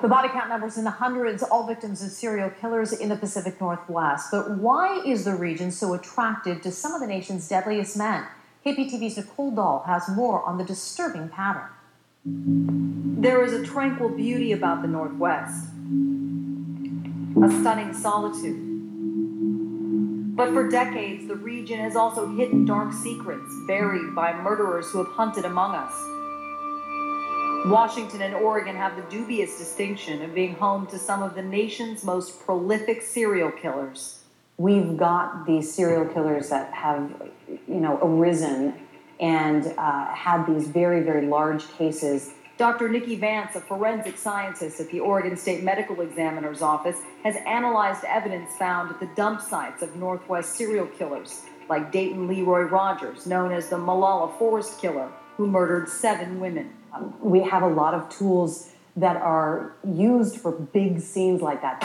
The body count numbers in the hundreds, all victims of serial killers in the Pacific Northwest. But why is the region so attractive to some of the nation's deadliest men? KPTV's Nicole Dahl has more on the disturbing pattern. There is a tranquil beauty about the Northwest, a stunning solitude. But for decades, the region has also hidden dark secrets buried by murderers who have hunted among us. Washington and Oregon have the dubious distinction of being home to some of the nation's most prolific serial killers. We've got these serial killers that have, arisen and had these very, very large cases. Dr. Nikki Vance, a forensic scientist at the Oregon State Medical Examiner's Office, has analyzed evidence found at the dump sites of Northwest serial killers, like Dayton Leroy Rogers, known as the Molalla Forest Killer, who murdered 7 women. We have a lot of tools that are used for big scenes like that.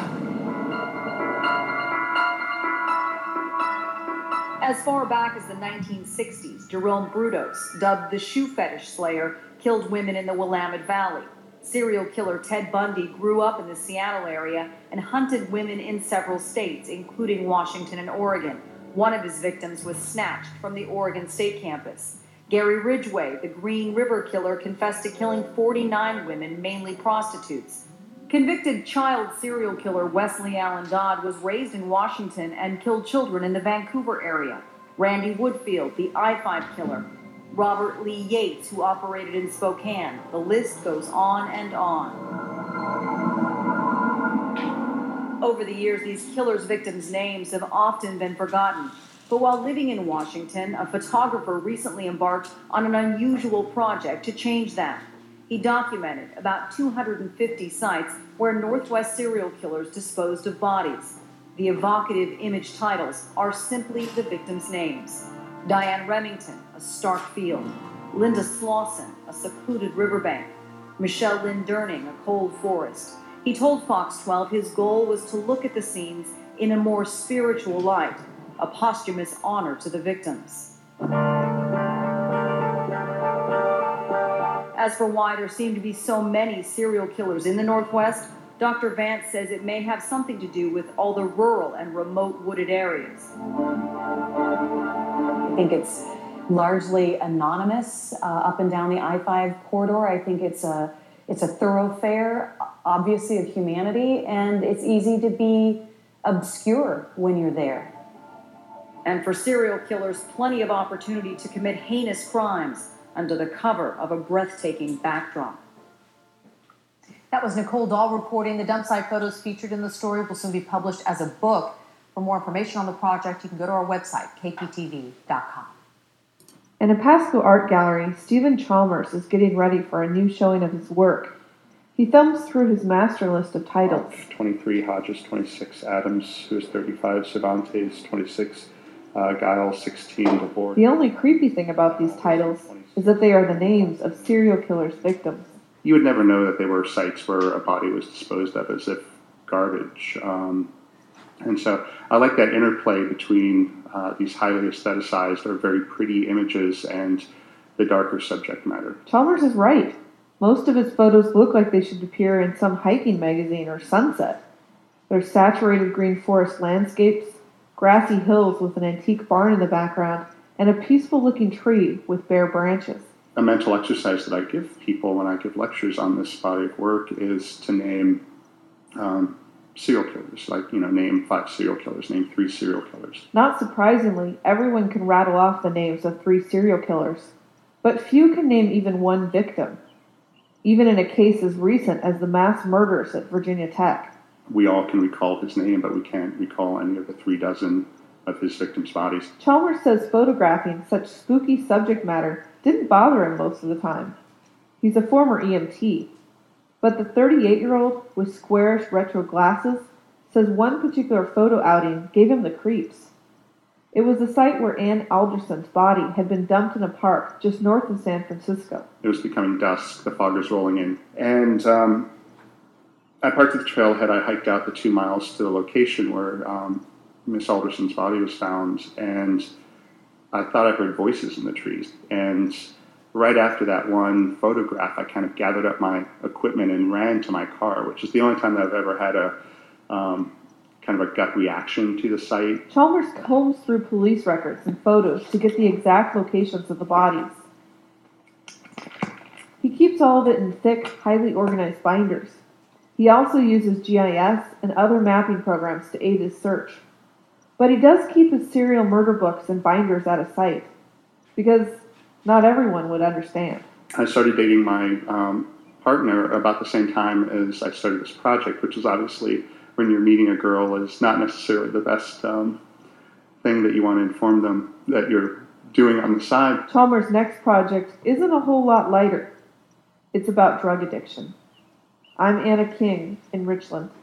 As far back as the 1960s, Jerome Brudos, dubbed the shoe fetish slayer, killed women in the Willamette Valley. Serial killer Ted Bundy grew up in the Seattle area and hunted women in several states, including Washington and Oregon. One of his victims was snatched from the Oregon State campus. Gary Ridgway, the Green River Killer, confessed to killing 49 women, mainly prostitutes. Convicted child serial killer Wesley Allen Dodd was raised in Washington and killed children in the Vancouver area. Randy Woodfield, the I-5 killer. Robert Lee Yates, who operated in Spokane. The list goes on and on. Over the years, these killers' victims' names have often been forgotten. But while living in Washington, a photographer recently embarked on an unusual project to change that. He documented about 250 sites where Northwest serial killers disposed of bodies. The evocative image titles are simply the victims' names. Diane Remington, a stark field. Linda Slauson, a secluded riverbank. Michelle Lynn Durning, a cold forest. He told Fox 12 his goal was to look at the scenes in a more spiritual light, a posthumous honor to the victims. As for why there seem to be so many serial killers in the Northwest, Dr. Vance says it may have something to do with all the rural and remote wooded areas. I think it's largely anonymous up and down the I-5 corridor. I think it's a thoroughfare, obviously, of humanity, and it's easy to be obscure when you're there. And for serial killers, plenty of opportunity to commit heinous crimes under the cover of a breathtaking backdrop. That was Nicole Dahl reporting. The dump site photos featured in the story will soon be published as a book. For more information on the project, you can go to our website, kptv.com. In a Pasco Art Gallery, Stephen Chalmers is getting ready for a new showing of his work. He thumbs through his master list of titles. 23, Hodges 26, Adams, who is 35, Cervantes 26, Giles 16, DeBoer. The only creepy thing about these titles is that they are the names of serial killers' victims. You would never know that they were sites where a body was disposed of as if garbage. And so I like that interplay between these highly aestheticized or very pretty images and the darker subject matter. Chalmers is right. Most of his photos look like they should appear in some hiking magazine or Sunset. They're saturated green forest landscapes, grassy hills with an antique barn in the background, and a peaceful-looking tree with bare branches. A mental exercise that I give people when I give lectures on this body of work is to name serial killers, name 5 serial killers, name 3 serial killers. Not surprisingly, everyone can rattle off the names of 3 serial killers, but few can name even one victim, even in a case as recent as the mass murders at Virginia Tech. We all can recall his name, but we can't recall any of the 36 of his victims' bodies. Chalmers says photographing such spooky subject matter didn't bother him most of the time. He's a former EMT. But the 38-year-old with squarish retro glasses says one particular photo outing gave him the creeps. It was the site where Ann Alderson's body had been dumped in a park just north of San Francisco. It was becoming dusk. The fog was rolling in. And I parked at the trailhead. I hiked out the 2 miles to the location where Miss Alderson's body was found. And I thought I heard voices in the trees. And right after that one photograph, I kind of gathered up my equipment and ran to my car, which is the only time that I've ever had a kind of a gut reaction to the site. Chalmers combs through police records and photos to get the exact locations of the bodies. He keeps all of it in thick, highly organized binders. He also uses GIS and other mapping programs to aid his search. But he does keep his serial murder books and binders out of sight, because not everyone would understand. I started dating my partner about the same time as I started this project, which is obviously, when you're meeting a girl, is not necessarily the best thing that you want to inform them that you're doing on the side. Chalmers' next project isn't a whole lot lighter. It's about drug addiction. I'm Anna King in Richland.